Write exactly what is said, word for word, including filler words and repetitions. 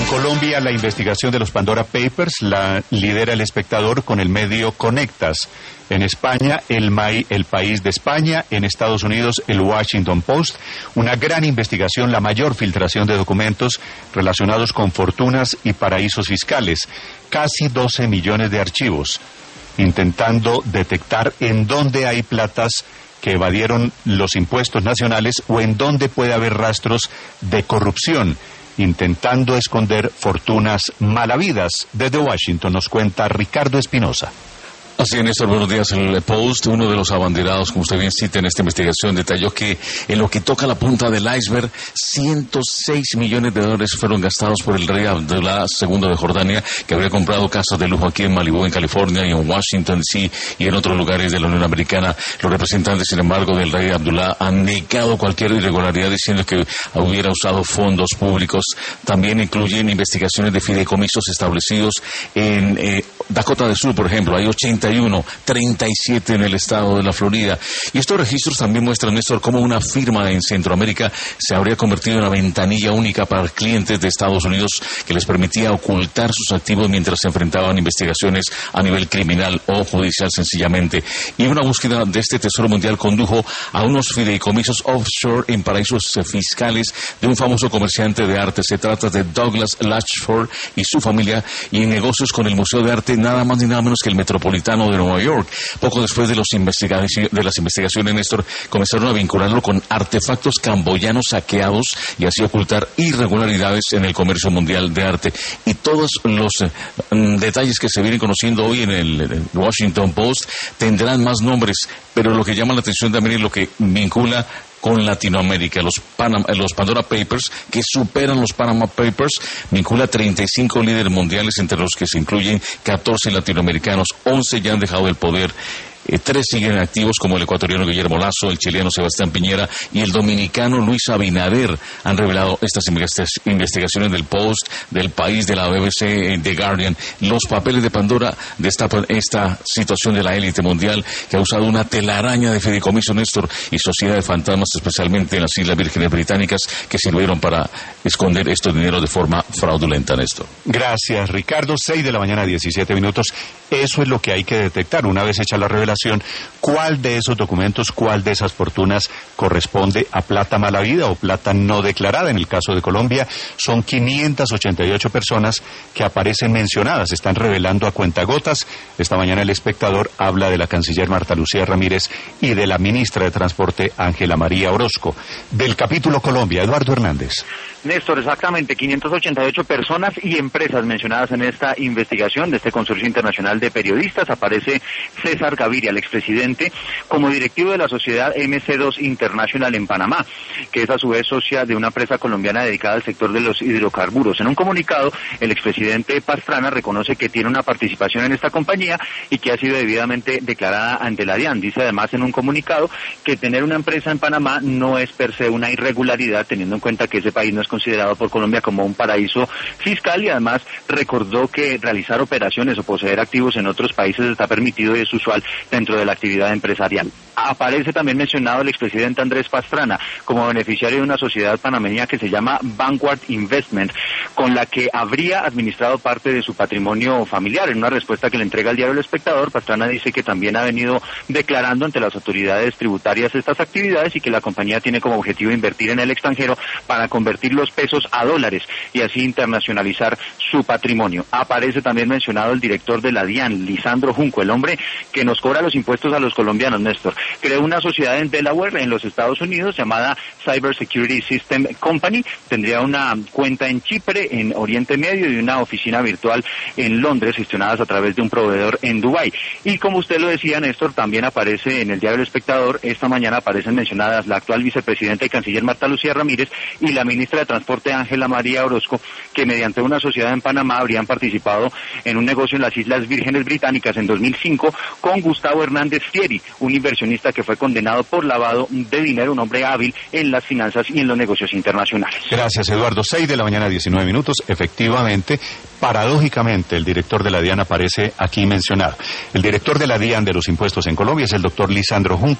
En Colombia, la investigación de los Pandora Papers la lidera El Espectador con el medio Conectas. En España, el, M A I, el País de España. En Estados Unidos, el Washington Post. Una gran investigación, la mayor filtración de documentos relacionados con fortunas y paraísos fiscales. Casi doce millones de archivos, intentando detectar en dónde hay platas que evadieron los impuestos nacionales o en dónde puede haber rastros de corrupción, intentando esconder fortunas mal habidas. Desde Washington nos cuenta Ricardo Espinosa. Así es, Néstor, buenos días. El Post, uno de los abanderados, como usted bien cita en esta investigación, detalló que en lo que toca la punta del iceberg, ciento seis millones de dólares fueron gastados por el rey Abdullah segundo de Jordania, que habría comprado casas de lujo aquí en Malibú, en California, y en Washington, D C y en otros lugares de la Unión Americana. Los representantes, sin embargo, del rey Abdullah han negado cualquier irregularidad, diciendo que hubiera usado fondos públicos. También incluyen investigaciones de fideicomisos establecidos en eh, Dakota del Sur, por ejemplo. Hay ochenta y uno, treinta y siete en el estado de la Florida. Y estos registros también muestran, Néstor, cómo una firma en Centroamérica se habría convertido en una ventanilla única para clientes de Estados Unidos que les permitía ocultar sus activos mientras se enfrentaban investigaciones a nivel criminal o judicial sencillamente. Y una búsqueda de este tesoro mundial condujo a unos fideicomisos offshore en paraísos fiscales de un famoso comerciante de arte. Se trata de Douglas Latchford y su familia, y en negocios con el Museo de Arte, nada más ni nada menos que el Metropolitano de Nueva York. Poco después de, los investiga- de las investigaciones, Néstor, comenzaron a vincularlo con artefactos camboyanos saqueados y así ocultar irregularidades en el comercio mundial de arte. Y todos los eh, detalles que se vienen conociendo hoy en el, en el Washington Post tendrán más nombres, pero lo que llama la atención también es lo que vincula con Latinoamérica. Los, Panama, los Pandora Papers, que superan los Panama Papers, vincula treinta y cinco líderes mundiales, entre los que se incluyen catorce latinoamericanos. once ya han dejado el poder. Eh, tres siguen activos, como el ecuatoriano Guillermo Lasso, el chileno Sebastián Piñera y el dominicano Luis Abinader. Han revelado estas investigaciones del Post, del País, de la B B C, The Guardian. Los papeles de Pandora destapan esta situación de la élite mundial, que ha usado una telaraña de fideicomisos, Néstor, y sociedad de fantasmas, especialmente en las Islas Vírgenes Británicas, que sirvieron para esconder estos dineros de forma fraudulenta, Néstor. Gracias, Ricardo. seis de la mañana, diecisiete minutos. Eso es lo que hay que detectar. Una vez hecha la revelación, ¿cuál de esos documentos, cuál de esas fortunas corresponde a plata mal habida o plata no declarada? En el caso de Colombia, son quinientas ochenta y ocho personas que aparecen mencionadas, están revelando a cuentagotas. Esta mañana El Espectador habla de la canciller Marta Lucía Ramírez y de la ministra de Transporte Ángela María Orozco. Del capítulo Colombia, Eduardo Hernández. Néstor, exactamente, quinientas ochenta y ocho personas y empresas mencionadas en esta investigación de este consorcio internacional de periodistas. Aparece César Gaviria, el expresidente, como directivo de la sociedad M C dos International en Panamá, que es a su vez socia de una empresa colombiana dedicada al sector de los hidrocarburos. En un comunicado, el expresidente Pastrana reconoce que tiene una participación en esta compañía y que ha sido debidamente declarada ante la DIAN. Dice además en un comunicado que tener una empresa en Panamá no es per se una irregularidad, teniendo en cuenta que ese país no es considerado por Colombia como un paraíso fiscal, y además recordó que realizar operaciones o poseer activos en otros países está permitido y es usual dentro de la actividad empresarial. Aparece también mencionado el expresidente Andrés Pastrana como beneficiario de una sociedad panameña que se llama Vanguard Investment, con la que habría administrado parte de su patrimonio familiar. En una respuesta que le entrega al diario El Espectador, Pastrana dice que también ha venido declarando ante las autoridades tributarias estas actividades y que la compañía tiene como objetivo invertir en el extranjero para convertir los pesos a dólares y así internacionalizar su patrimonio. Aparece también mencionado el director de la DIAN, Lisandro Junco, el hombre que nos cobra los impuestos a los colombianos, Néstor. Creó una sociedad en Delaware, en los Estados Unidos, llamada Cyber Security System Company. Tendría una cuenta en Chipre, en Oriente Medio, y una oficina virtual en Londres, gestionadas a través de un proveedor en Dubái. Y como usted lo decía, Néstor, también aparece en el diario El Espectador, esta mañana aparecen mencionadas la actual vicepresidenta y canciller Marta Lucía Ramírez y la ministra de Transporte Ángela María Orozco, que mediante una sociedad en Panamá habrían participado en un negocio en las Islas Vírgenes Británicas en dos mil cinco con Gustavo Hernández Fieri, un inversionista que fue condenado por lavado de dinero, un hombre hábil en las finanzas y en los negocios internacionales. Gracias, Eduardo. seis de la mañana, diecinueve minutos. Efectivamente, paradójicamente, el director de la DIAN aparece aquí mencionado. El director de la DIAN de los impuestos en Colombia es el doctor Lisandro Junco.